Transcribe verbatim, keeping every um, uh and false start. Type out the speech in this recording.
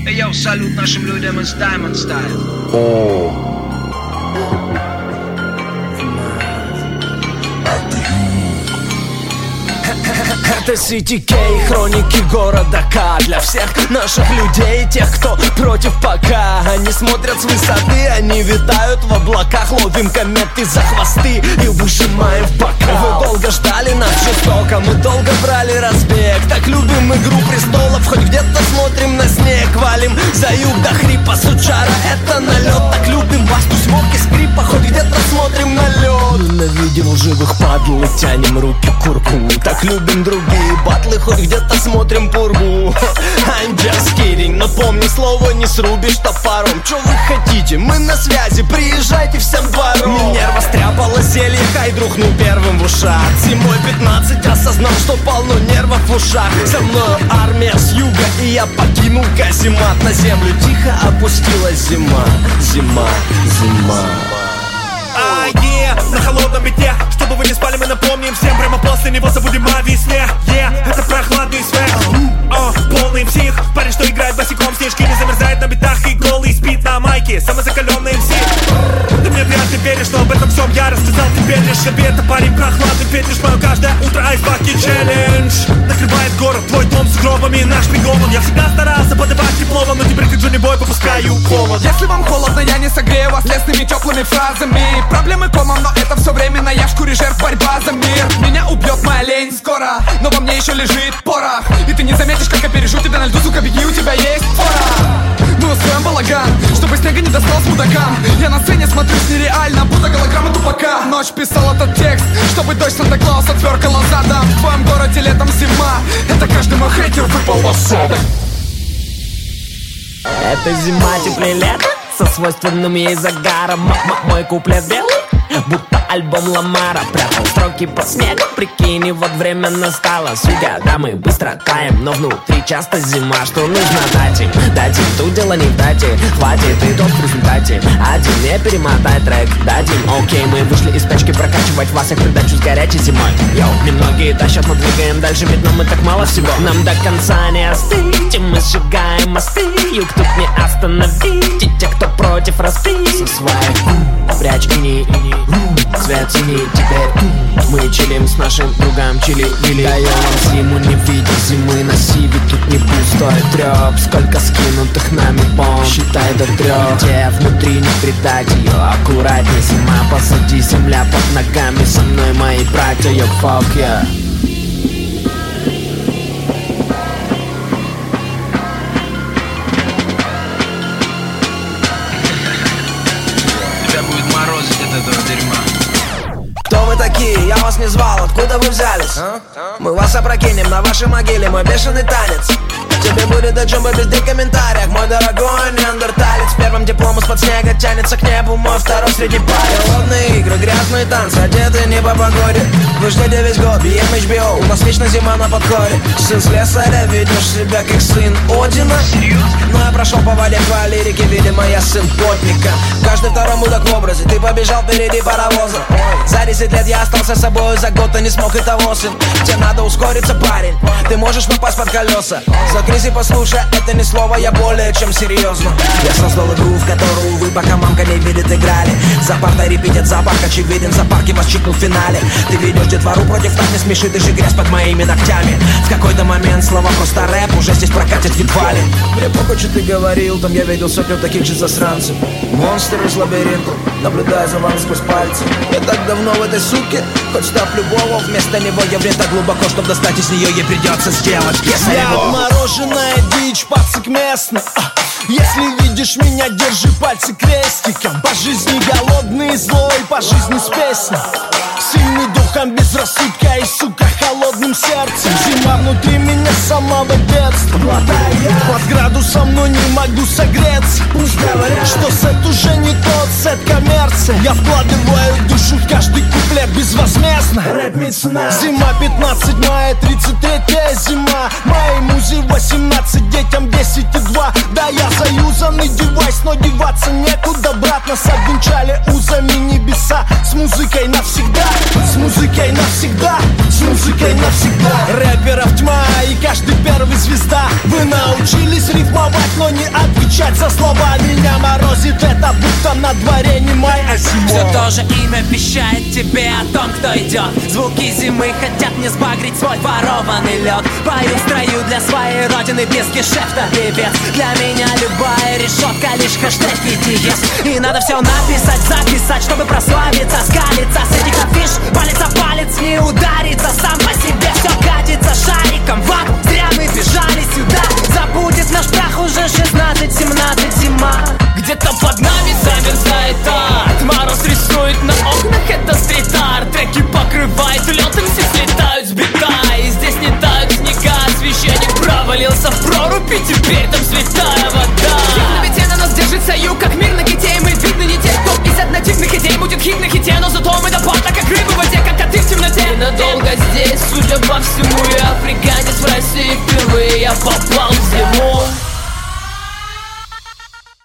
Эй, йоу, салют нашим людям из Diamond Style. Это си ти кей, хроники города К. Для всех наших людей, тех, кто против пока. Они смотрят с высоты, они витают в облаках. Ловим кометы за хвосты и выжимаем в бока. Вы долго ждали нас жестоко, мы долго брали разбег. Так любим игру престолов, хоть где-то смотрим на снег. Валим за юг до хрипа, сучара, это налет. Так любим басту, смоки, скрипа, хоть где-то смотрим на лед. Ненавидим лживых падл и тянем руки к курку. Так любим другие батлы, хоть где-то смотрим пургу. I'm just kidding, но помни, слово не срубишь топором. Чё вы хотите? Мы на связи, приезжайте всем двором. Минерва стряпала зелье, хай друхнул первым в ушах. Зимой пятнадцать осознал, что полно нервов в ушах. Со мной армия с юга, и я покинул каземат. На землю тихо опустилась зима. Зима, зима. А, yeah, на холодном бите, чтобы вы не спали, мы напомним всем. Прямо после него забудем о весне. Yeah, это прохладный свет. uh, Полный псих, парень, что играет босиком. Снежки не замерзает на битах и голый спит на майке. Самый закаленный эм си. Ты мне вряд ли веришь, но об этом всем я рассказал теперь лишь себе. Это парень прохладный, петлишь мою каждое утро. Айсбаки челлендж накрывает город, твой дом с гробами, наш бегом. Я всегда старался подавать тепло вам, но теперь как Джонни Бой попускаю холод. Если вам холодно, я не согрею вас лесными теплыми фразами. Проблемы комом, но это все временно. Я в шкуре жертв, борьба за мир. Меня убьет моя лень скоро, но во мне еще лежит порох. И ты не заметишь, как я пережу тебя на льду, сука, беги, у тебя есть пора. Мы устроим балаган, чтобы снега не достал с мудакам. Я на сцене смотрюсь нереально, будто голограмма тупака. Ночь писал этот текст, чтобы дочь Санта-Клауса тверкала задом. В твоем городе летом зима, это каждый мой хейтер выпал в осадок. Это зима теплее лета, со свойственным ей загаром. М-м- Мой куплет белый, будто альбом Ламара. Прятал строки под снегом, прикинь, и вот время настало. Сука, да, мы быстро таем, но внутри часто зима. Что нужно дать им? Дать им, тут дело не в дате. Хватит и тот в результате. Один, не перемотай трек, дадим. Окей, мы вышли из печки, прокачивать вас, я придачу с горячей зимой. Йоу, немногие тащат, мы двигаем дальше, ведь нам и так мало всего. Нам до конца не остыть, и мы сжигаем мосты. Юг тут не остановить, и те, кто против, разбить со своих. Прячь иней, цвет синий теперь. Мы чилим с нашим другом чили-вили. Даем вам зиму, не видя зимы на сиве. Тут не пустой трёп, сколько скинутых нами бомб. Считай до трёх, где внутри не предать ее. Аккуратней, зима, посади, земля под ногами. Со мной мои братья, yo, fuck yeah. Кто вы такие? Я вас не звал, откуда вы взялись? А? Мы вас опрокинем на вашей могиле, мой бешеный танец. Тебе будет о чем побездить в комментариях, мой дорогой неандерталец. Первым теплом из-под снега тянется к небу мой второй среди парень. Холодные игры, грязные танцы, одеты не по погоде. Вы ждете весь год, би эм эйч би о, у нас вечно зима на подходе. Сын слесаря, ведешь себя как сын Одина. Но я прошел по воде по лирике, видимо я сын плотника. Каждый второй мудак в образе, ты побежал впереди паровоза. За десять лет я остался собой, за год ты не смог и того, сын. Тебе надо ускориться, парень, ты можешь попасть под колеса. Закрысь и послушай, это не слово, я более чем серьезно. Я создал игру, в которую вы, пока мамка не видит, играли. За партой репетит запах, очевиден, за парки вас чикнул в финале. Ты ведешь детвору против нас, не смеши, ты же грязь под моими ногтями. В какой-то момент слова просто рэп, уже здесь прокатит едва ли. Мне похуй, что ты говорил, там я видел сотню таких же засранцев. Монстр из лабиринта, наблюдая за вами сквозь пальцы. Я так давно в этой суке, хоть став любого, вместо него я вред так глубоко, чтобы достать из нее, ей придется сделать. Если Я отмороженная дичь, пацик местный. Если видишь меня, держи пальцы крестиком. По жизни голодный и злой, по жизни с песней. Сильный духом, без рассудка и, сука, холодным сердцем. Зима внутри меня с самого детства. Под градусом, но не могу согреться. Пусть говорят, что сет уже не тот сет коммерции. Я вкладываю душу в каждый куплет безвозмездно. Зима пятнадцать мая, тридцать третья зима. Моей музе восемнадцать, детям десять и два. Да, я заюзанный девайс, но деваться некуда. Брат, нас обвенчали узами небеса. С музыкой навсегда, с музыкой навсегда, с музыкой навсегда. Рэперов тьма и каждый первый звезда. Вы Мы научились рифмовать, но не отвечать за слова. Меня морозит это, будто на дворе не май, а зима. Все то же имя вещает тебе о том, кто идет. Звуки зимы хотят мне сбагрить свой ворованный лед. Пою в строю для своей родины без гешефта певец. Для меня любая решетка лишь хэштег и диез. И надо все написать, записать, чтобы прославиться, скалиться. С этих афиш палец о палец не ударится. Сам по себе все катится шариком в ад. Зря мы бежали сюда. Забудет наш прах уже шестнадцать-семнадцать зима. Где-то под нами замерзает ад. Мороз рисует на окнах, это стрит-арт. Треки покрывает лётом, все слетают с бита. И здесь не тают снега. Священник провалился в прорубь, и теперь там святая вода. На бите на нас держится юг, как мир на ките. Мы видны не те, кто из однотипных идей будет хит на хите. Но зато мы допотно, как рыбы в воде, как коты в темноте. И надолго здесь, судя по всему, я африканец в России впервые. Я попал